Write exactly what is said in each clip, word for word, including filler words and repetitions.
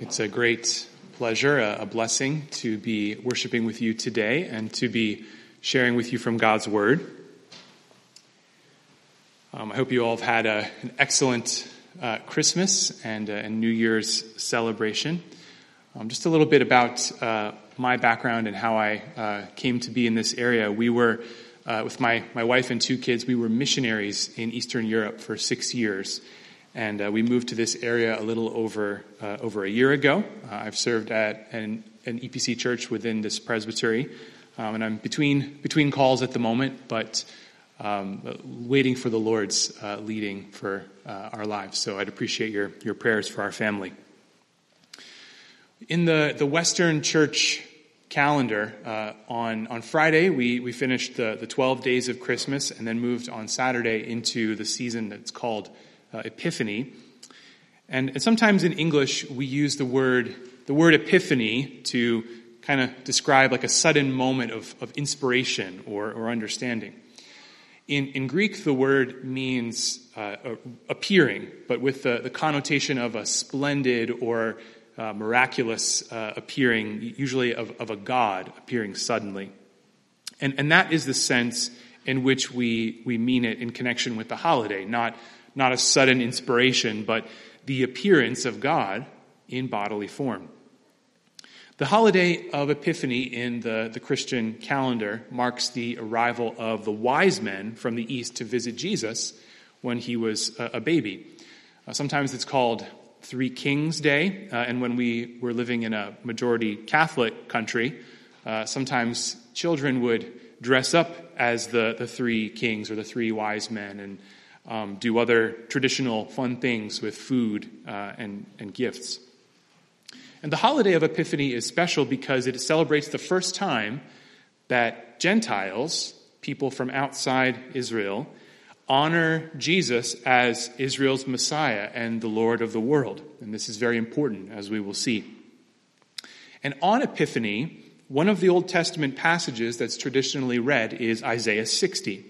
It's a great pleasure, a blessing to be worshiping with you today and to be sharing with you from God's Word. Um, I hope you all have had a, an excellent uh, Christmas and, uh, and New Year's celebration. Um, just a little bit about uh, my background and how I uh, came to be in this area. We were, uh, with my, my wife and two kids, we were missionaries in Eastern Europe for six years. And uh, we moved to this area a little over uh, over a year ago. Uh, I've served at an, an E P C church within this presbytery, um, and I'm between between calls at the moment, but um, waiting for the Lord's uh, leading for uh, our lives. So I'd appreciate your your prayers for our family. In the the Western Church calendar, uh, on on Friday we we finished the the twelve days of Christmas, and then moved on Saturday into the season that's called Uh, Epiphany. And, and sometimes in English we use the word the word epiphany to kind of describe like a sudden moment of, of inspiration or, or understanding. In, in Greek the word means uh, appearing, but with the, the connotation of a splendid or uh, miraculous uh, appearing, usually of, of a god appearing suddenly. And, and that is the sense in which we, we mean it in connection with the holiday, not Not a sudden inspiration, but the appearance of God in bodily form. The holiday of Epiphany in the, the Christian calendar marks the arrival of the wise men from the east to visit Jesus when he was a, a baby. Uh, sometimes it's called Three Kings Day, uh, and when we were living in a majority Catholic country, uh, sometimes children would dress up as the, the three kings or the three wise men and Um, do other traditional fun things with food uh, and, and gifts. And the holiday of Epiphany is special because it celebrates the first time that Gentiles, people from outside Israel, honor Jesus as Israel's Messiah and the Lord of the world. And this is very important, as we will see. And on Epiphany, one of the Old Testament passages that's traditionally read is Isaiah sixty.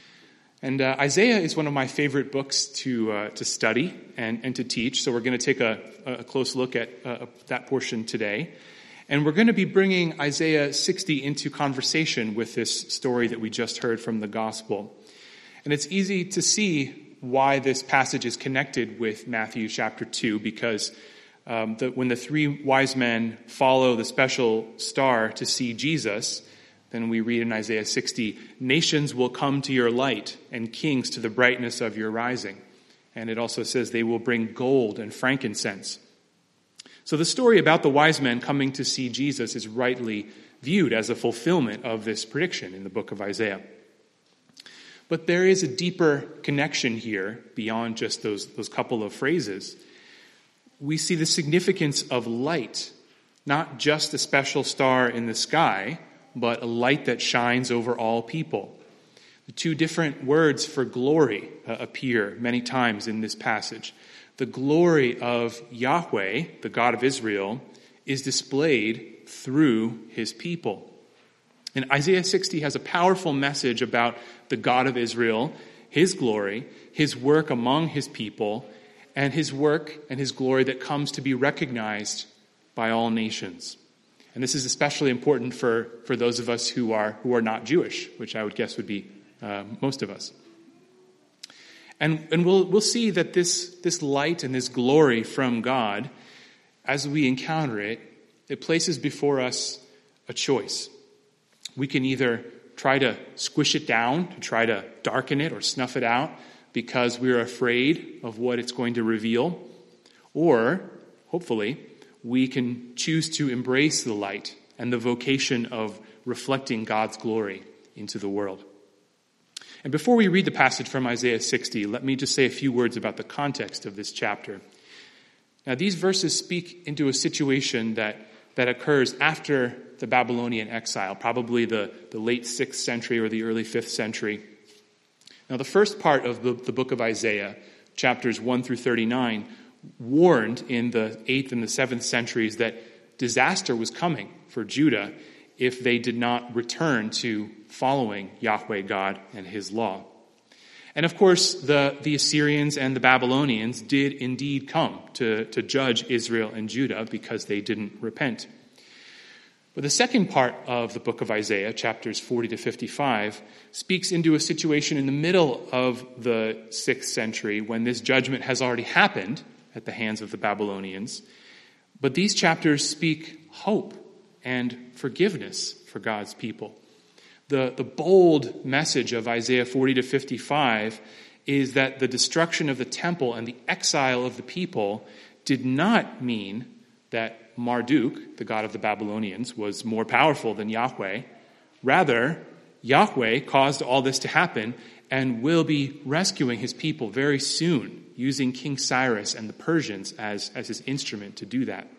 And uh, Isaiah is one of my favorite books to uh, to study and, and to teach, so we're going to take a, a close look at uh, that portion today. And we're going to be bringing Isaiah sixty into conversation with this story that we just heard from the gospel. And it's easy to see why this passage is connected with Matthew chapter two, because um, the, when the three wise men follow the special star to see Jesus, then we read in Isaiah sixty, nations will come to your light and kings to the brightness of your rising. And it also says they will bring gold and frankincense. So the story about the wise men coming to see Jesus is rightly viewed as a fulfillment of this prediction in the book of Isaiah. But there is a deeper connection here beyond just those, those couple of phrases. We see the significance of light, not just a special star in the sky, but a light that shines over all people. The two different words for glory uh, appear many times in this passage. The glory of Yahweh, the God of Israel, is displayed through his people. And Isaiah sixty has a powerful message about the God of Israel, his glory, his work among his people, and his work and his glory that comes to be recognized by all nations. And this is especially important for, for those of us who are who are not Jewish, which I would guess would be uh, most of us. And and we'll we'll see that this this light and this glory from God, as we encounter it, it places before us a choice. We can either try to squish it down, to try to darken it or snuff it out because we're afraid of what it's going to reveal, or hopefully we can choose to embrace the light and the vocation of reflecting God's glory into the world. And before we read the passage from Isaiah sixty, let me just say a few words about the context of this chapter. Now, these verses speak into a situation that, that occurs after the Babylonian exile, probably the, the late sixth century or the early fifth century. Now, the first part of the, the book of Isaiah, chapters one through thirty-nine, warned in the eighth and the seventh centuries that disaster was coming for Judah if they did not return to following Yahweh God and his law. And of course, the, the Assyrians and the Babylonians did indeed come to, to judge Israel and Judah because they didn't repent. But the second part of the book of Isaiah, chapters forty to fifty-five, speaks into a situation in the middle of the sixth century when this judgment has already happened at the hands of the Babylonians. But these chapters speak hope and forgiveness for God's people. The, the bold message of Isaiah forty to fifty-five is that the destruction of the temple and the exile of the people did not mean that Marduk, the god of the Babylonians, was more powerful than Yahweh. Rather, Yahweh caused all this to happen and will be rescuing his people very soon, using King Cyrus and the Persians as, as his instrument to do that.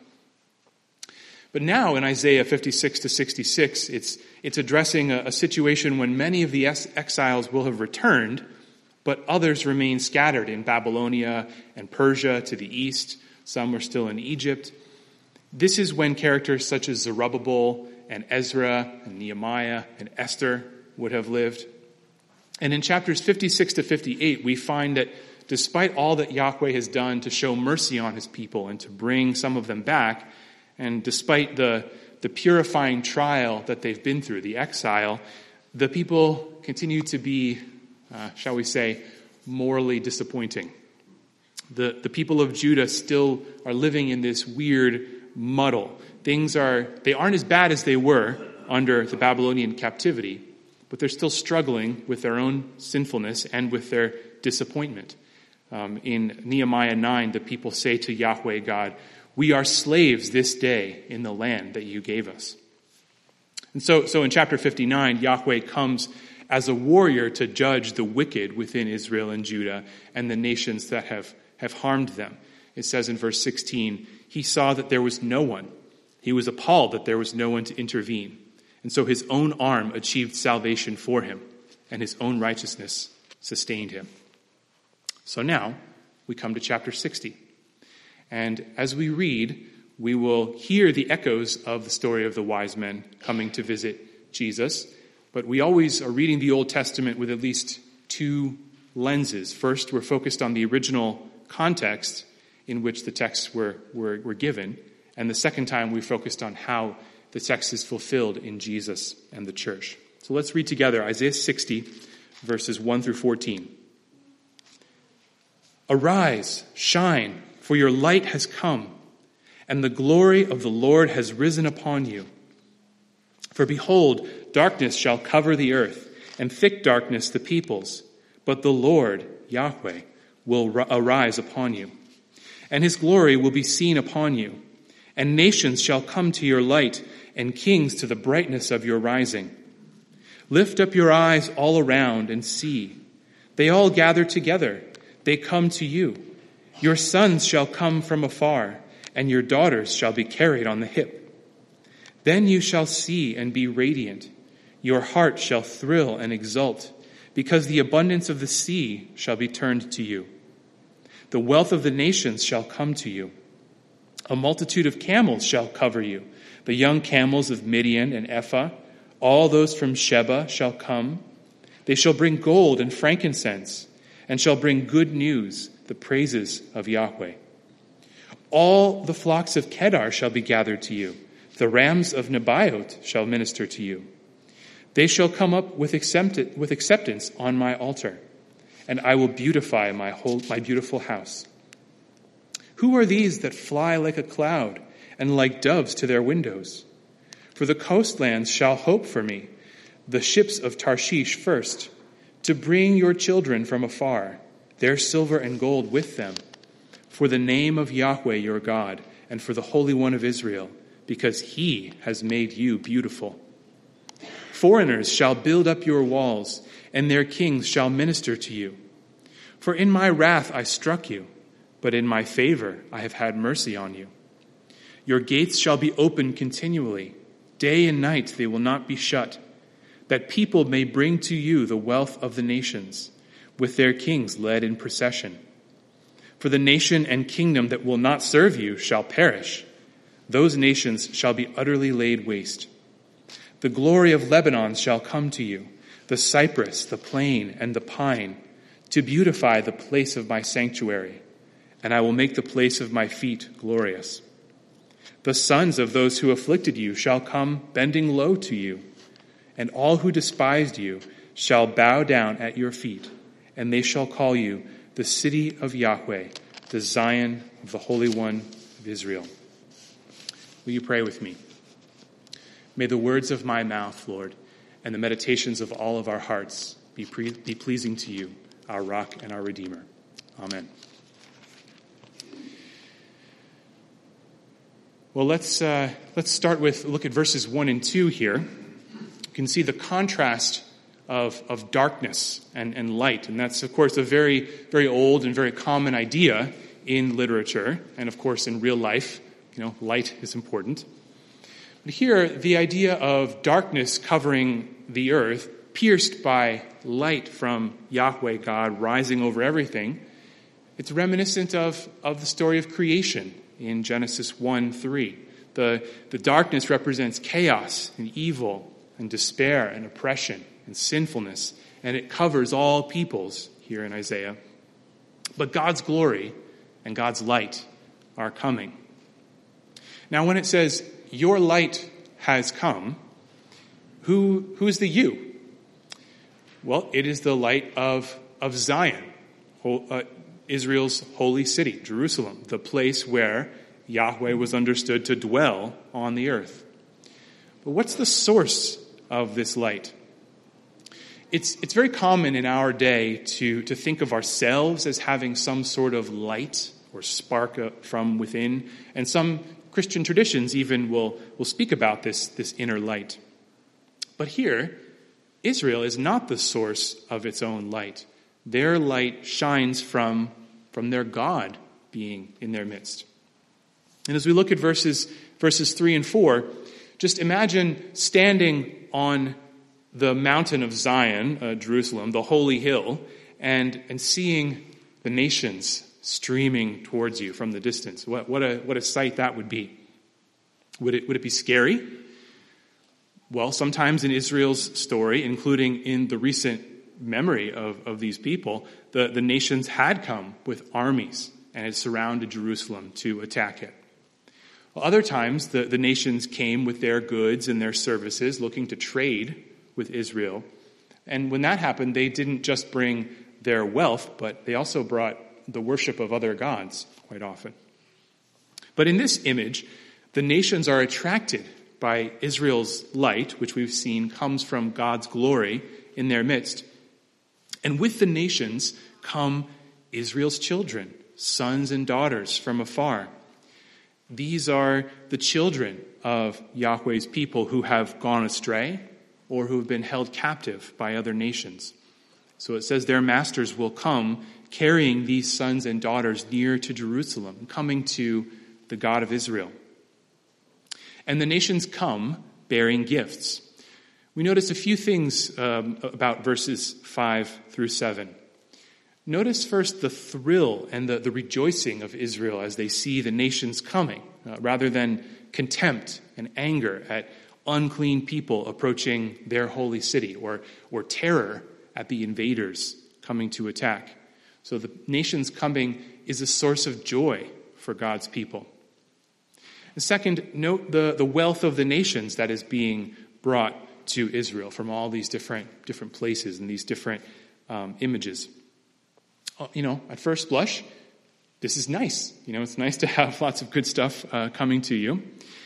But now in Isaiah fifty-six to sixty-six, it's, it's addressing a, a situation when many of the exiles will have returned, but others remain scattered in Babylonia and Persia to the east. Some are still in Egypt. This is when characters such as Zerubbabel and Ezra and Nehemiah and Esther would have lived. And in chapters fifty-six to fifty-eight, we find that despite all that Yahweh has done to show mercy on his people and to bring some of them back, and despite the, the purifying trial that they've been through, the exile, the people continue to be, uh, shall we say, morally disappointing. The, the people of Judah still are living in this weird muddle. Things are, they aren't as bad as they were under the Babylonian captivity, but they're still struggling with their own sinfulness and with their disappointment. Um, in Nehemiah nine, the people say to Yahweh God, "We are slaves this day in the land that you gave us." And so, so in chapter fifty-nine, Yahweh comes as a warrior to judge the wicked within Israel and Judah and the nations that have, have harmed them. It says in verse sixteen, he saw that there was no one. He was appalled that there was no one to intervene. And so his own arm achieved salvation for him, and his own righteousness sustained him. So now we come to chapter sixty. And as we read, we will hear the echoes of the story of the wise men coming to visit Jesus. But we always are reading the Old Testament with at least two lenses. First, we're focused on the original context in which the texts were, were, were given. And the second time, we focused on how the text is fulfilled in Jesus and the church. So let's read together Isaiah sixty, verses one through fourteen. Arise, shine, for your light has come, and the glory of the Lord has risen upon you. For behold, darkness shall cover the earth, and thick darkness the peoples. But the Lord, Yahweh, will arise upon you, and his glory will be seen upon you. And nations shall come to your light, and kings to the brightness of your rising. Lift up your eyes all around and see. They all gather together. They come to you. Your sons shall come from afar, and your daughters shall be carried on the hip. Then you shall see and be radiant. Your heart shall thrill and exult, because the abundance of the sea shall be turned to you. The wealth of the nations shall come to you. A multitude of camels shall cover you. The young camels of Midian and Ephah, all those from Sheba shall come. They shall bring gold and frankincense, and shall bring good news, the praises of Yahweh. All the flocks of Kedar shall be gathered to you. The rams of Nebaioth shall minister to you. They shall come up with accept- with acceptance on my altar, and I will beautify my whole my beautiful house. Who are these that fly like a cloud and like doves to their windows? For the coastlands shall hope for me, the ships of Tarshish first, to bring your children from afar, their silver and gold with them, for the name of Yahweh your God, and for the Holy One of Israel, because he has made you beautiful. Foreigners shall build up your walls, and their kings shall minister to you. For in my wrath I struck you, but in my favor I have had mercy on you. Your gates shall be open continually. Day and night they will not be shut, that people may bring to you the wealth of the nations, with their kings led in procession. For the nation and kingdom that will not serve you shall perish. Those nations shall be utterly laid waste. The glory of Lebanon shall come to you, the cypress, the plane, and the pine, to beautify the place of my sanctuary, and I will make the place of my feet glorious. The sons of those who afflicted you shall come bending low to you, and all who despised you shall bow down at your feet, and they shall call you the city of Yahweh, the Zion of the Holy One of Israel. Will you pray with me? May the words of my mouth, Lord, and the meditations of all of our hearts be, pre- be pleasing to you, our rock and our Redeemer. Amen. Well, let's uh, let's start with look at verses one and two here. You can see the contrast of of darkness and, and light, and that's of course a very very old and very common idea in literature, and of course in real life. You know, light is important. But here, the idea of darkness covering the earth, pierced by light from Yahweh God rising over everything, it's reminiscent of of the story of creation in Genesis one three. The, the darkness represents chaos and evil and despair and oppression and sinfulness, and it covers all peoples here in Isaiah. But God's glory and God's light are coming. Now, when it says, your light has come, who who is the you? Well, it is the light of, of Zion, uh, Israel's holy city, Jerusalem, the place where Yahweh was understood to dwell on the earth. But what's the source of this light? It's it's very common in our day to, to think of ourselves as having some sort of light or spark from within, and some Christian traditions even will, will speak about this, this inner light. But here, Israel is not the source of its own light. Their light shines from, from their God being in their midst. And as we look at verses, verses three and four, just imagine standing on the mountain of Zion, uh, Jerusalem, the holy hill, and, and seeing the nations streaming towards you from the distance. What, what a what a sight that would be. Would it would it be scary? Well, sometimes in Israel's story, including in the recent memory of, of these people, the, the nations had come with armies and had surrounded Jerusalem to attack it. Well, other times, the, the nations came with their goods and their services, looking to trade with Israel. And when that happened, they didn't just bring their wealth, but they also brought the worship of other gods quite often. But in this image, the nations are attracted by Israel's light, which we've seen comes from God's glory in their midst. And with the nations come Israel's children, sons and daughters from afar. These are the children of Yahweh's people who have gone astray or who have been held captive by other nations. So it says their masters will come carrying these sons and daughters near to Jerusalem, coming to the God of Israel. And the nations come bearing gifts. We notice a few things um, about verses five through seven. Notice first the thrill and the, the rejoicing of Israel as they see the nations coming, uh, rather than contempt and anger at unclean people approaching their holy city, or, or terror at the invaders coming to attack. So the nations coming is a source of joy for God's people. And second, note the, the wealth of the nations that is being brought to Israel from all these different different places and these different um, images. You know, at first blush, this is nice. You know, it's nice to have lots of good stuff uh, coming to you.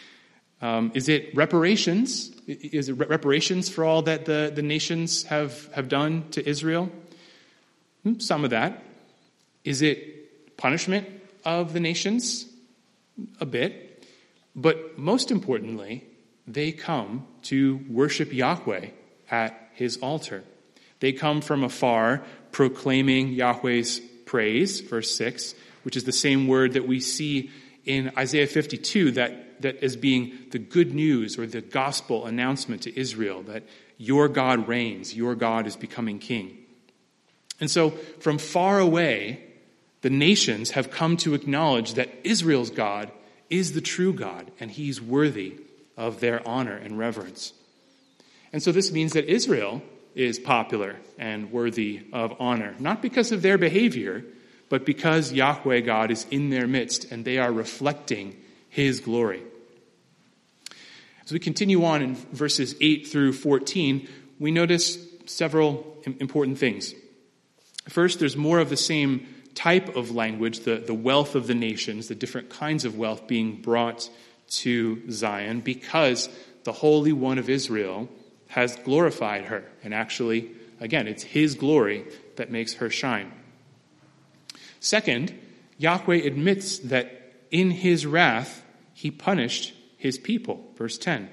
Um, is it reparations? Is it reparations for all that the, the nations have, have done to Israel? Some of that. Is it punishment of the nations? A bit. But most importantly, they come to worship Yahweh at his altar. They come from afar, proclaiming Yahweh's praise, verse six, which is the same word that we see in Isaiah fifty-two, that, that as being the good news or the gospel announcement to Israel, that your God reigns, your God is becoming king. And so from far away, the nations have come to acknowledge that Israel's God is the true God, and he's worthy of their honor and reverence. And so this means that Israel is popular and worthy of honor, not because of their behavior, but because Yahweh God is in their midst and they are reflecting his glory. As we continue on in verses eight through fourteen, we notice several important things. First, there's more of the same type of language, the, the wealth of the nations, the different kinds of wealth being brought to Zion because the Holy One of Israel has glorified her. And actually, again, it's his glory that makes her shine. Second, Yahweh admits that in his wrath, he punished his people. Verse ten.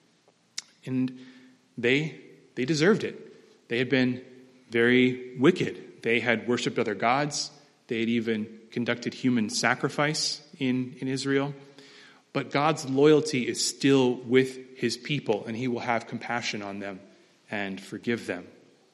And they, they deserved it. They had been very wicked. They had worshipped other gods. They had even conducted human sacrifice in, in Israel. But God's loyalty is still with his people, and he will have compassion on them and forgive them.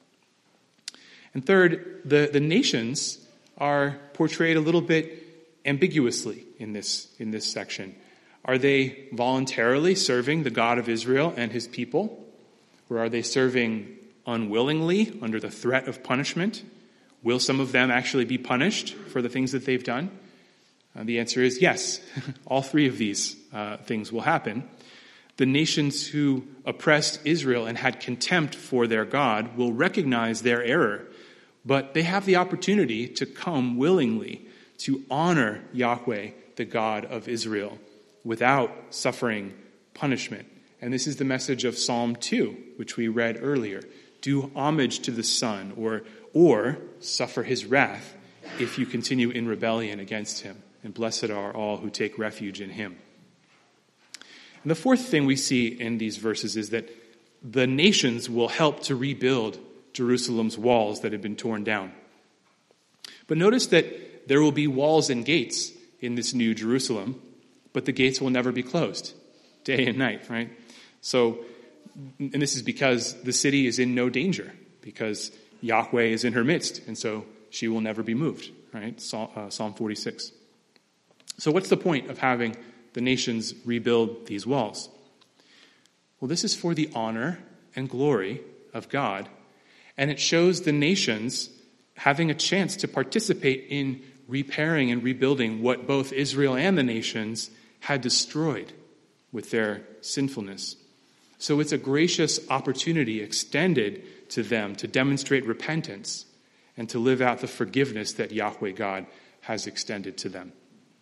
And third, the, the nations are portrayed a little bit ambiguously in this, in this section. Are they voluntarily serving the God of Israel and his people? Or are they serving unwillingly under the threat of punishment? Will some of them actually be punished for the things that they've done? Uh, the answer is yes. All three of these uh, things will happen. The nations who oppressed Israel and had contempt for their God will recognize their error, but they have the opportunity to come willingly to honor Yahweh, the God of Israel, without suffering punishment. And this is the message of Psalm two, which we read earlier. Do homage to the Son, or or suffer his wrath if you continue in rebellion against him. And blessed are all who take refuge in him. And the fourth thing we see in these verses is that the nations will help to rebuild Jerusalem's walls that had been torn down. But notice that there will be walls and gates in this new Jerusalem, but the gates will never be closed, day and night, right? So, and this is because the city is in no danger, because Yahweh is in her midst, and so she will never be moved, right? Psalm forty-six. So what's the point of having the nations rebuild these walls? Well, this is for the honor and glory of God, and it shows the nations having a chance to participate in repairing and rebuilding what both Israel and the nations had destroyed with their sinfulness. So it's a gracious opportunity extended to them to demonstrate repentance and to live out the forgiveness that Yahweh God has extended to them.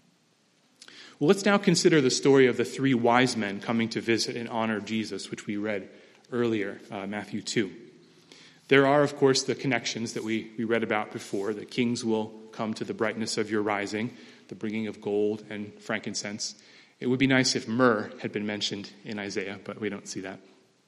Well, let's now consider the story of the three wise men coming to visit in honor of Jesus, which we read earlier, uh, Matthew two. There are, of course, the connections that we, we read about before. The kings will come to the brightness of your rising, the bringing of gold and frankincense. It would be nice if myrrh had been mentioned in Isaiah, but we don't see that.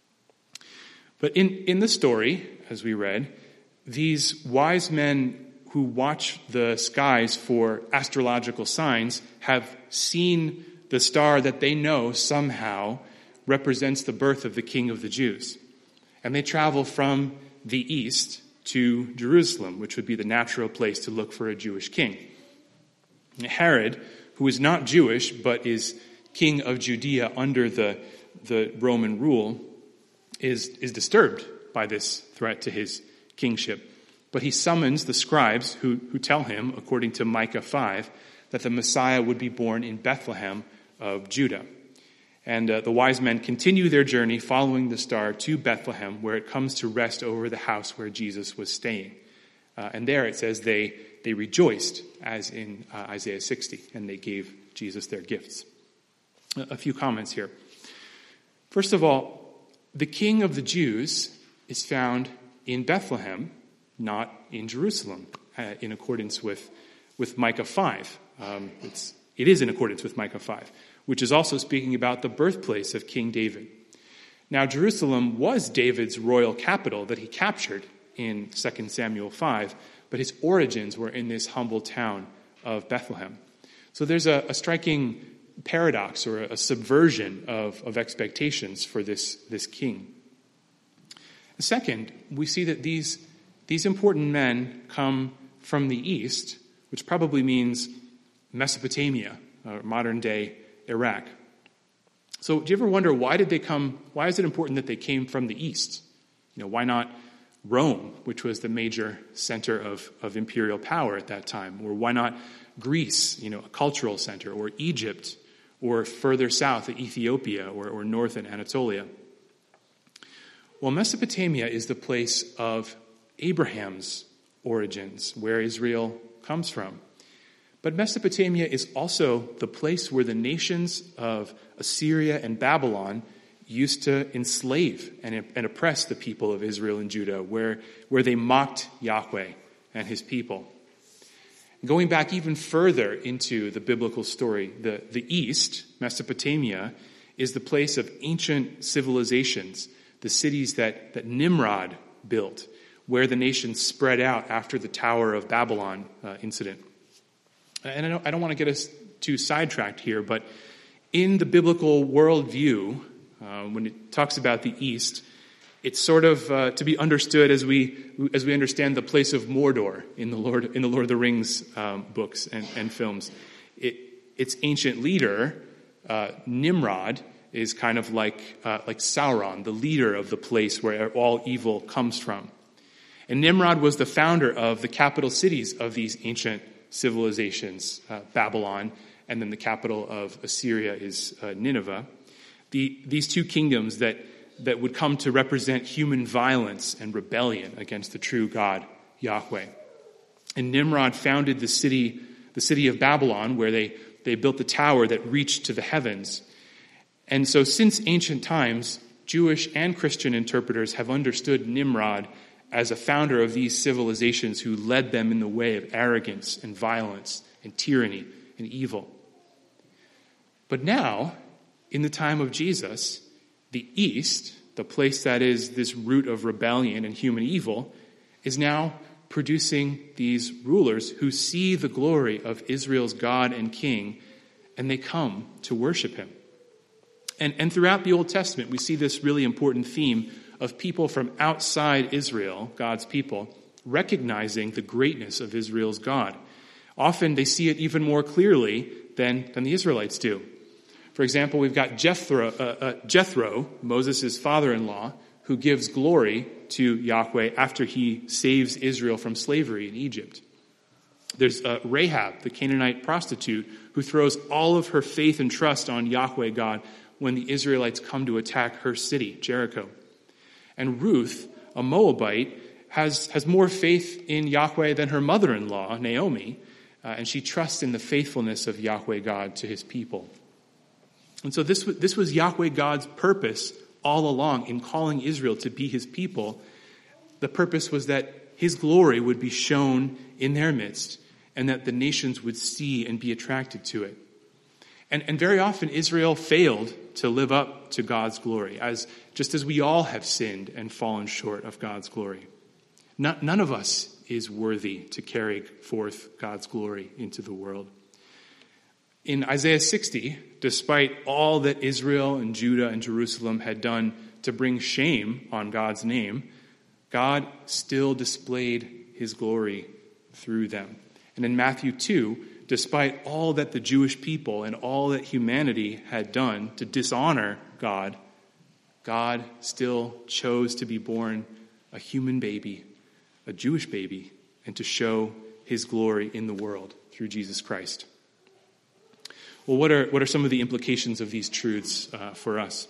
But in, in the story, as we read, these wise men who watch the skies for astrological signs have seen the star that they know somehow represents the birth of the King of the Jews. And they travel from the east to Jerusalem, which would be the natural place to look for a Jewish king. Herod, who is not Jewish, but is king of Judea under the, the Roman rule, is, is disturbed by this threat to his kingship. But he summons the scribes who, who tell him, according to Micah five, that the Messiah would be born in Bethlehem of Judah. And uh, the wise men continue their journey following the star to Bethlehem, where it comes to rest over the house where Jesus was staying. Uh, and there it says they, they rejoiced, as in uh, Isaiah sixty, and they gave Jesus their gifts. A, a few comments here. First of all, the King of the Jews is found in Bethlehem, not in Jerusalem, uh, in accordance with, with Micah five. Um, it's, it is in accordance with Micah five, which is also speaking about the birthplace of King David. Now, Jerusalem was David's royal capital that he captured in Second Samuel five, but his origins were in this humble town of Bethlehem. So there's a, a striking paradox or a, a subversion of, of expectations for this, this king. Second, we see that these, these important men come from the east, which probably means Mesopotamia, or modern-day Iraq. So do you ever wonder, why did they come, why is it important that they came from the east? You know, why not, Rome, which was the major center of, of imperial power at that time? Or why not Greece, you know, a cultural center, or Egypt, or further south, Ethiopia, or, or north in Anatolia? Well, Mesopotamia is the place of Abraham's origins, where Israel comes from. But Mesopotamia is also the place where the nations of Assyria and Babylon used to enslave and, and oppress the people of Israel and Judah, where, where they mocked Yahweh and his people. Going back even further into the biblical story, the, the East, Mesopotamia, is the place of ancient civilizations, the cities that, that Nimrod built, where the nations spread out after the Tower of Babylon uh, incident. And I don't, I don't want to get us too sidetracked here, but in the biblical worldview, uh, when it talks about the East, it's sort of uh, to be understood as we as we understand the place of Mordor in the Lord in the Lord of the Rings um, books and, and films. It, its ancient leader, uh, Nimrod, is kind of like uh, like Sauron, the leader of the place where all evil comes from. And Nimrod was the founder of the capital cities of these ancient civilizations, uh, Babylon, and then the capital of Assyria is uh, Nineveh. The, these two kingdoms that, that would come to represent human violence and rebellion against the true God, Yahweh. And Nimrod founded the city, the city of Babylon, where they, they built the tower that reached to the heavens. And so since ancient times, Jewish and Christian interpreters have understood Nimrod as a founder of these civilizations who led them in the way of arrogance and violence and tyranny and evil. But now, in the time of Jesus, the East, the place that is this root of rebellion and human evil, is now producing these rulers who see the glory of Israel's God and King, and they come to worship him. And, and throughout the Old Testament, we see this really important theme of people from outside Israel, God's people, recognizing the greatness of Israel's God. Often they see it even more clearly than, than the Israelites do. For example, we've got Jethro, uh, uh, Jethro, Moses' father-in-law, who gives glory to Yahweh after he saves Israel from slavery in Egypt. There's uh, Rahab, the Canaanite prostitute, who throws all of her faith and trust on Yahweh God when the Israelites come to attack her city, Jericho. And Ruth, a Moabite, has, has more faith in Yahweh than her mother-in-law, Naomi, uh, and she trusts in the faithfulness of Yahweh God to his people. And so this, this was Yahweh God's purpose all along in calling Israel to be his people. The purpose was that his glory would be shown in their midst and that the nations would see and be attracted to it. And, and very often Israel failed to live up to God's glory, as just as we all have sinned and fallen short of God's glory. No, none of us is worthy to carry forth God's glory into the world. In Isaiah sixty, despite all that Israel and Judah and Jerusalem had done to bring shame on God's name, God still displayed his glory through them. And in Matthew two, despite all that the Jewish people and all that humanity had done to dishonor God, God still chose to be born a human baby, a Jewish baby, and to show his glory in the world through Jesus Christ. Well, what are what are some of the implications of these truths uh, for us?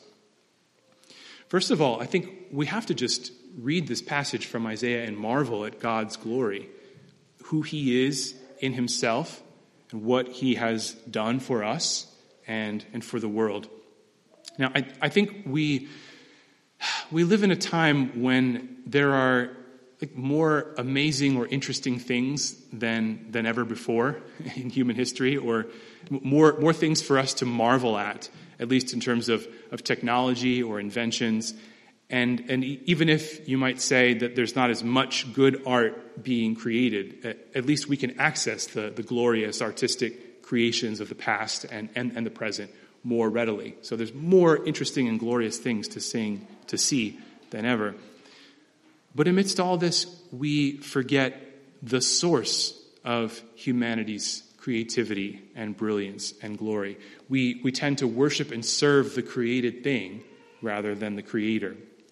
First of all, I think we have to just read this passage from Isaiah and marvel at God's glory, who he is in himself, and what he has done for us and, and for the world. Now, I, I think we we live in a time when there are like more amazing or interesting things than than ever before in human history, or more more things for us to marvel at, at least in terms of, of technology or inventions. And and even if you might say that there's not as much good art being created, at, at least we can access the, the glorious artistic creations of the past and, and, and the present more readily. So there's more interesting and glorious things to sing, to see than ever. But amidst all this, we forget the source of humanity's creativity and brilliance and glory. We we tend to worship and serve the created thing rather than the creator.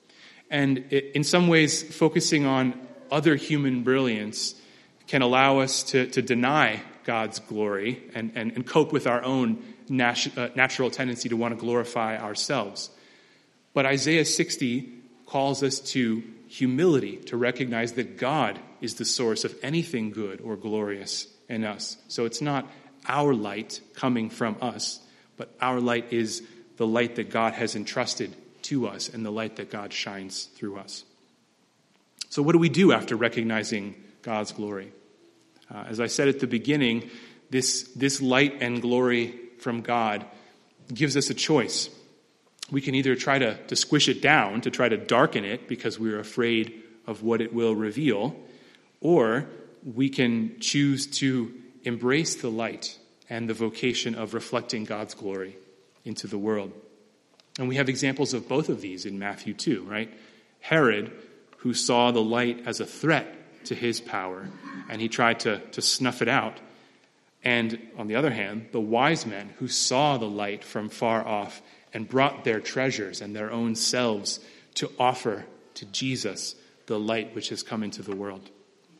And it, in some ways, focusing on other human brilliance can allow us to, to deny God's glory and, and, and cope with our own nat- uh, natural tendency to want to glorify ourselves. But Isaiah sixty calls us to humility, to recognize that God is the source of anything good or glorious in us. So it's not our light coming from us, but our light is the light that God has entrusted to us and the light that God shines through us. So what do we do after recognizing God's glory? Uh, as I said at the beginning, this, this light and glory from God gives us a choice. We can either try to, to squish it down, to try to darken it because we're afraid of what it will reveal, or we can choose to embrace the light and the vocation of reflecting God's glory into the world. And we have examples of both of these in Matthew two, right? Herod, who saw the light as a threat to his power, and he tried to, to snuff it out. And on the other hand, the wise men who saw the light from far off and brought their treasures and their own selves to offer to Jesus the light which has come into the world.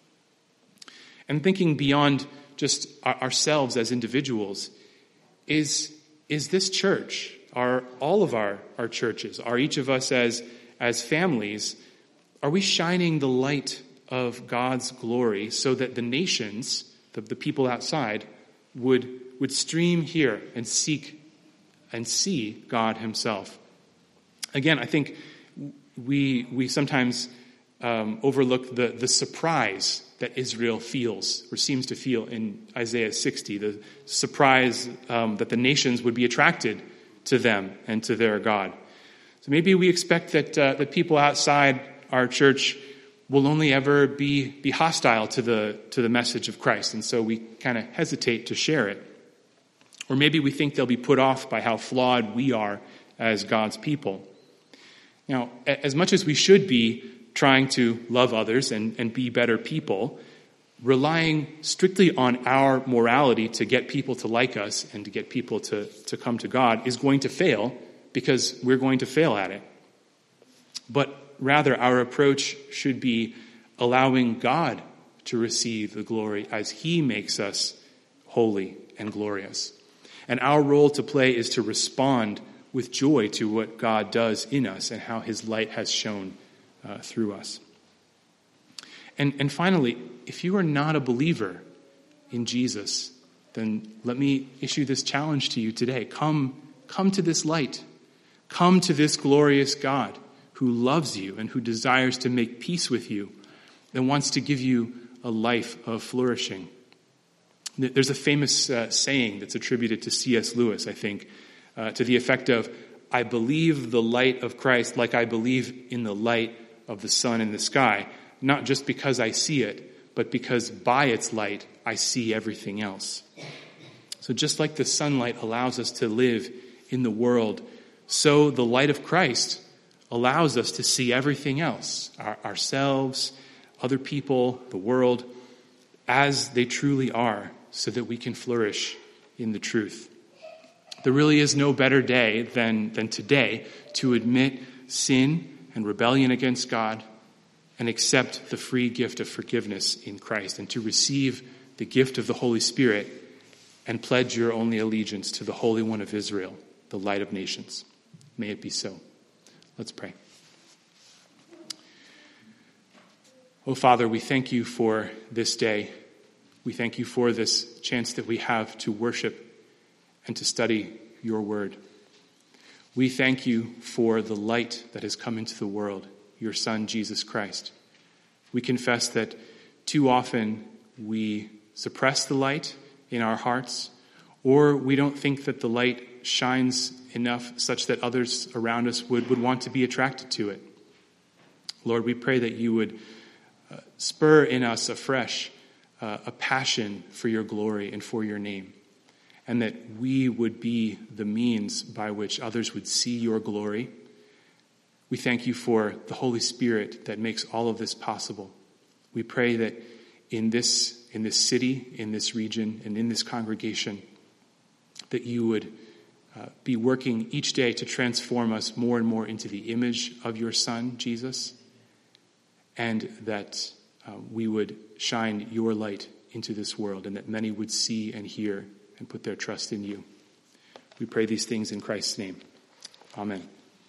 And thinking beyond just ourselves as individuals, is, is this church, are all of our, our churches, are each of us as, as families, are we shining the light of God's glory so that the nations, the, the people outside, would, would stream here and seek and see God himself? Again, I think we we sometimes um, overlook the, the surprise that Israel feels or seems to feel in Isaiah sixty, the surprise um, that the nations would be attracted to them and to their God. So maybe we expect that uh, the people outside our church will only ever be, be hostile to the to the message of Christ, and so we kind of hesitate to share it. Or maybe we think they'll be put off by how flawed we are as God's people. Now, as much as we should be trying to love others and, and be better people, relying strictly on our morality to get people to like us and to get people to, to come to God is going to fail because we're going to fail at it. But rather, our approach should be allowing God to receive the glory as he makes us holy and glorious. And our role to play is to respond with joy to what God does in us and how his light has shone uh, through us. And, and finally, if you are not a believer in Jesus, then let me issue this challenge to you today. Come, come to this light. Come to this glorious God who loves you and who desires to make peace with you and wants to give you a life of flourishing. There's a famous uh, saying that's attributed to C S Lewis, I think, uh, to the effect of, I believe the light of Christ like I believe in the light of the sun in the sky, not just because I see it, but because by its light I see everything else. So just like the sunlight allows us to live in the world, so the light of Christ allows us to see everything else, our, ourselves, other people, the world, as they truly are, so that we can flourish in the truth. There really is no better day than, than today to admit sin and rebellion against God and accept the free gift of forgiveness in Christ and to receive the gift of the Holy Spirit and pledge your only allegiance to the Holy One of Israel, the light of nations. May it be so. Let's pray. Oh, Father, we thank you for this day. We thank you for this chance that we have to worship and to study your word. We thank you for the light that has come into the world, your Son, Jesus Christ. We confess that too often we suppress the light in our hearts, or we don't think that the light shines enough such that others around us would, would want to be attracted to it. Lord, we pray that you would uh, spur in us afresh uh, a passion for your glory and for your name, and that we would be the means by which others would see your glory. We thank you for the Holy Spirit that makes all of this possible. We pray that in this, in this city, in this region, and in this congregation, that you would uh, be working each day to transform us more and more into the image of your Son, Jesus, and that uh, we would shine your light into this world, and that many would see and hear and put their trust in you. We pray these things in Christ's name. Amen.